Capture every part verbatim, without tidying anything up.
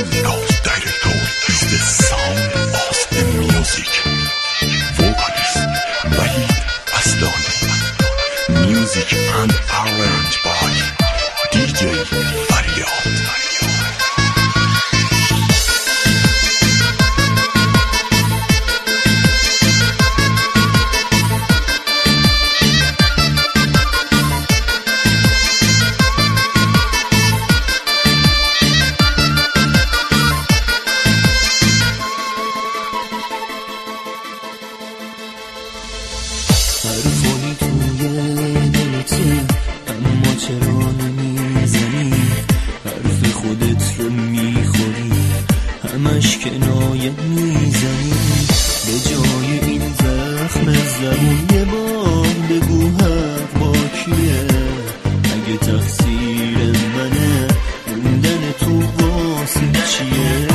Because director is the sound of the music. Vocalist Wahid Aslani. Music and arranged by D J Faryad. حرفایی توی دلته اما چرا نمیزنی؟ حرف خودت رو میخوری همش کنایه میزنی. به جای این زخم زبون یه بار بگو حق با کیه؟ اگه تقصیر منه موندن تو واسه چیه؟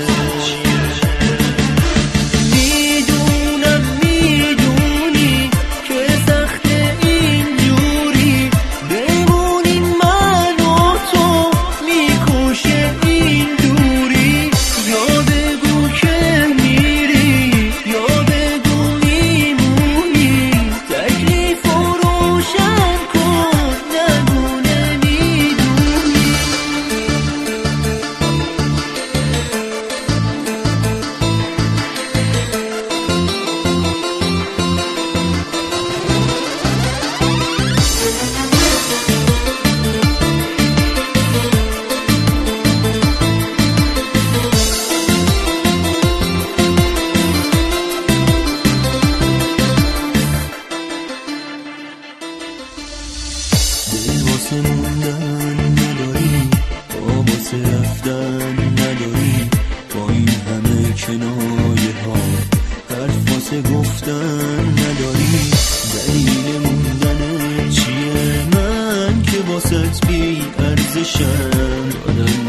واسه موندن نداری، با واسه رفتن نداری، با این همه کنایه ها حرف واسه گفتن نداری. دلیل موندن چیه؟ من که واسه بی ارزشم. آدم